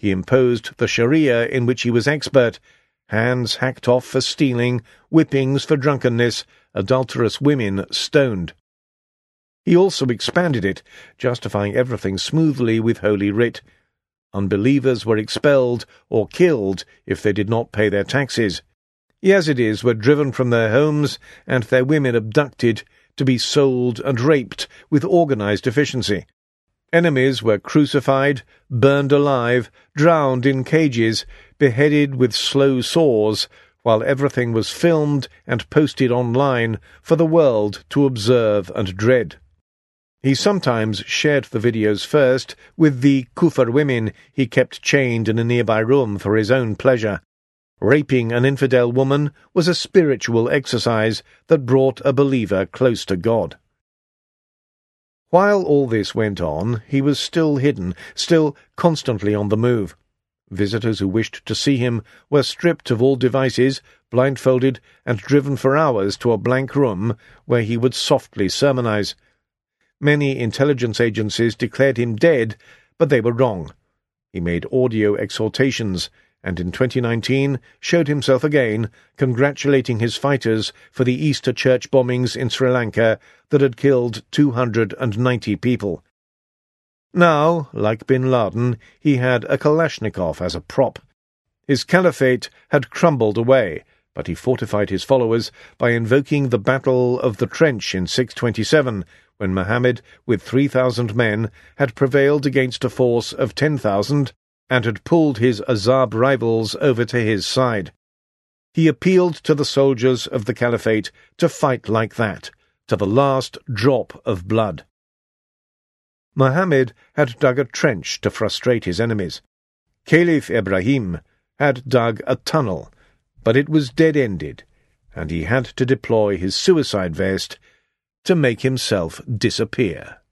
He imposed the Sharia in which he was expert, hands hacked off for stealing, whippings for drunkenness, adulterous women stoned. He also expanded it, justifying everything smoothly with Holy Writ. Unbelievers were expelled or killed if they did not pay their taxes. Yazidis were driven from their homes and their women abducted to be sold and raped with organized efficiency. Enemies were crucified, burned alive, drowned in cages, beheaded with slow saws, while everything was filmed and posted online for the world to observe and dread. He sometimes shared the videos first with the Kufr women he kept chained in a nearby room for his own pleasure. Raping an infidel woman was a spiritual exercise that brought a believer close to God. While all this went on, he was still hidden, still constantly on the move. Visitors who wished to see him were stripped of all devices, blindfolded, and driven for hours to a blank room where he would softly sermonize. Many intelligence agencies declared him dead, but they were wrong. He made audio exhortations, and in 2019 showed himself again, congratulating his fighters for the Easter church bombings in Sri Lanka that had killed 290 people. Now, like bin Laden, he had a Kalashnikov as a prop. His caliphate had crumbled away, but he fortified his followers by invoking the Battle of the Trench in 627, when Muhammad, with 3,000 men, had prevailed against a force of 10,000 and had pulled his Azab rivals over to his side. He appealed to the soldiers of the caliphate to fight like that, to the last drop of blood. Muhammad had dug a trench to frustrate his enemies. Caliph Ibrahim had dug a tunnel, but it was dead-ended, and he had to deploy his suicide vest to make himself disappear.